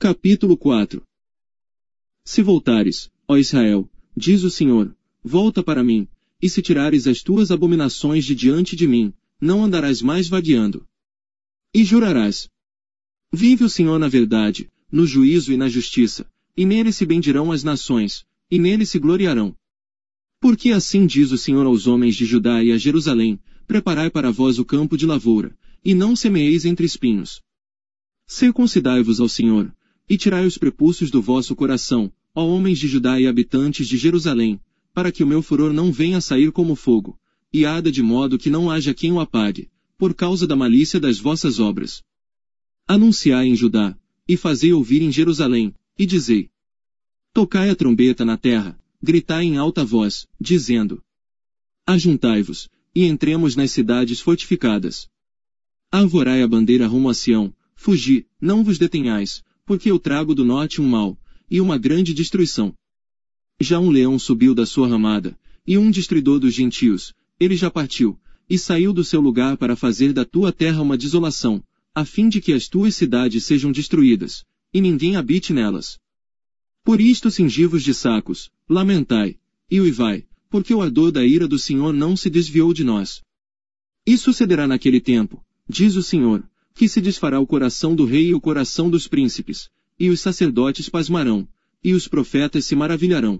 Capítulo 4. Se voltares, ó Israel, diz o Senhor, volta para mim, e se tirares as tuas abominações de diante de mim, não andarás mais vagueando. E jurarás. Vive o Senhor na verdade, no juízo e na justiça, e nele se bendirão as nações, e nele se gloriarão. Porque assim diz o Senhor aos homens de Judá e a Jerusalém, preparai para vós o campo de lavoura, e não semeeis entre espinhos. Circuncidai-vos ao Senhor, e tirai os prepúcios do vosso coração, ó homens de Judá e habitantes de Jerusalém, para que o meu furor não venha a sair como fogo, e arda de modo que não haja quem o apague, por causa da malícia das vossas obras. Anunciai em Judá, e fazei ouvir em Jerusalém, e dizei. Tocai a trombeta na terra, gritai em alta voz, dizendo. Ajuntai-vos, e entremos nas cidades fortificadas. Arvorai a bandeira rumo a Sião, fugi, não vos detenhais, porque eu trago do norte um mal, e uma grande destruição. Já um leão subiu da sua ramada, e um destruidor dos gentios, ele já partiu, e saiu do seu lugar para fazer da tua terra uma desolação, a fim de que as tuas cidades sejam destruídas, e ninguém habite nelas. Por isto cingi-vos de sacos, lamentai, e uivai, porque o ardor da ira do Senhor não se desviou de nós. E sucederá naquele tempo, diz o Senhor, que se desfará o coração do rei e o coração dos príncipes, e os sacerdotes pasmarão, e os profetas se maravilharão.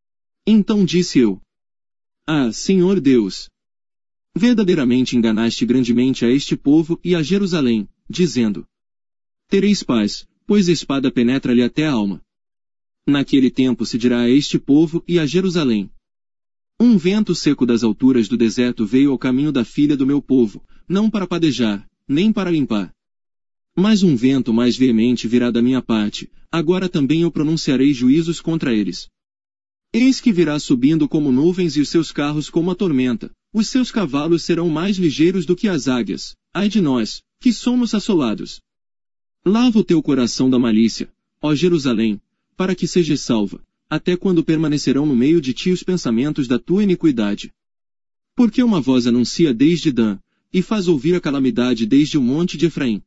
Então disse eu. Ah, Senhor Deus! Verdadeiramente enganaste grandemente a este povo e a Jerusalém, dizendo. Tereis paz, pois a espada penetra-lhe até a alma. Naquele tempo se dirá a este povo e a Jerusalém. Um vento seco das alturas do deserto veio ao caminho da filha do meu povo, não para padejar, nem para limpar. Mas um vento mais veemente virá da minha parte, agora também eu pronunciarei juízos contra eles. Eis que virá subindo como nuvens e os seus carros como a tormenta, os seus cavalos serão mais ligeiros do que as águias, ai de nós, que somos assolados. Lava o teu coração da malícia, ó Jerusalém, para que sejas salva, até quando permanecerão no meio de ti os pensamentos da tua iniquidade. Porque uma voz anuncia desde Dan, e faz ouvir a calamidade desde o monte de Efraim.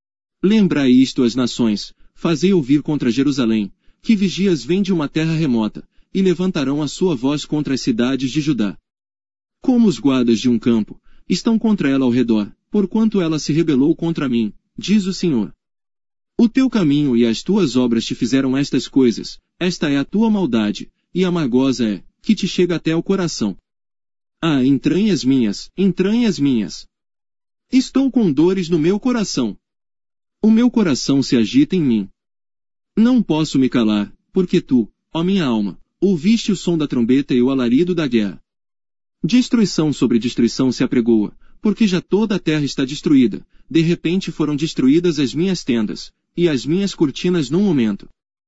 Lembrai isto às nações, fazei ouvir contra Jerusalém, que vigias vêm de uma terra remota, e levantarão a sua voz contra as cidades de Judá. Como os guardas de um campo, estão contra ela ao redor, porquanto ela se rebelou contra mim, diz o Senhor. O teu caminho e as tuas obras te fizeram estas coisas, esta é a tua maldade, e amargosa é, que te chega até ao coração. Ah, entranhas minhas, entranhas minhas! Estou com dores no meu coração. O meu coração se agita em mim. Não posso me calar, porque tu, ó minha alma, ouviste o som da trombeta e o alarido da guerra. Destruição sobre destruição se apregoa, porque já toda a terra está destruída, de repente foram destruídas as minhas tendas, e as minhas cortinas num momento.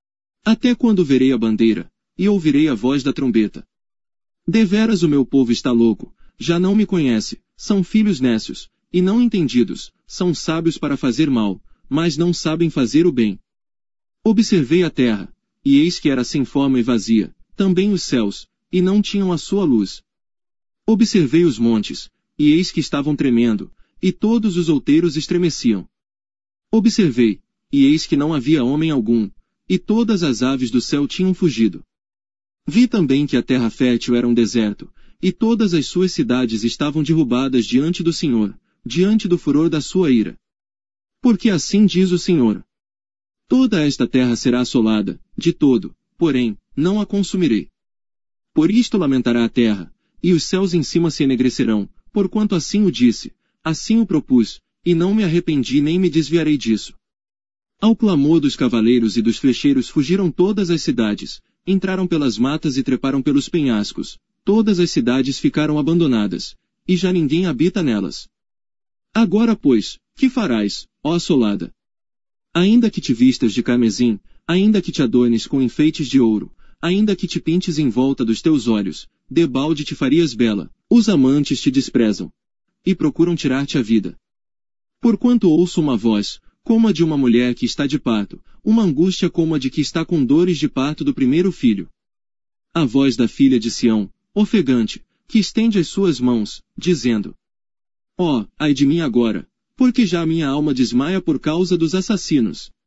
Até quando verei a bandeira, e ouvirei a voz da trombeta? Deveras o meu povo está louco, já não me conhece, são filhos nécios, e não entendidos, são sábios para fazer mal, mas não sabem fazer o bem. Observei a terra, e eis que era sem forma e vazia, também os céus, e não tinham a sua luz. Observei os montes, e eis que estavam tremendo, e todos os outeiros estremeciam. Observei, e eis que não havia homem algum, e todas as aves do céu tinham fugido. Vi também que a terra fértil era um deserto, e todas as suas cidades estavam derrubadas diante do Senhor, diante do furor da sua ira. Porque assim diz o Senhor. Toda esta terra será assolada, de todo, porém, não a consumirei. Por isto lamentará a terra, e os céus em cima se enegrecerão, porquanto assim o disse, assim o propus, e não me arrependi nem me desviarei disso. Ao clamor dos cavaleiros e dos flecheiros fugiram todas as cidades, entraram pelas matas e treparam pelos penhascos, todas as cidades ficaram abandonadas, e já ninguém habita nelas. Agora pois, que farás, ó assolada? Ainda que te vistas de carmesim, ainda que te adornes com enfeites de ouro, ainda que te pintes em volta dos teus olhos, debalde te farias bela, os amantes te desprezam, e procuram tirar-te a vida. Porquanto ouço uma voz, como a de uma mulher que está de parto, uma angústia como a de que está com dores de parto do primeiro filho. A voz da filha de Sião, ofegante, que estende as suas mãos, dizendo: Ó, ai de mim agora, porque já a minha alma desmaia por causa dos assassinos.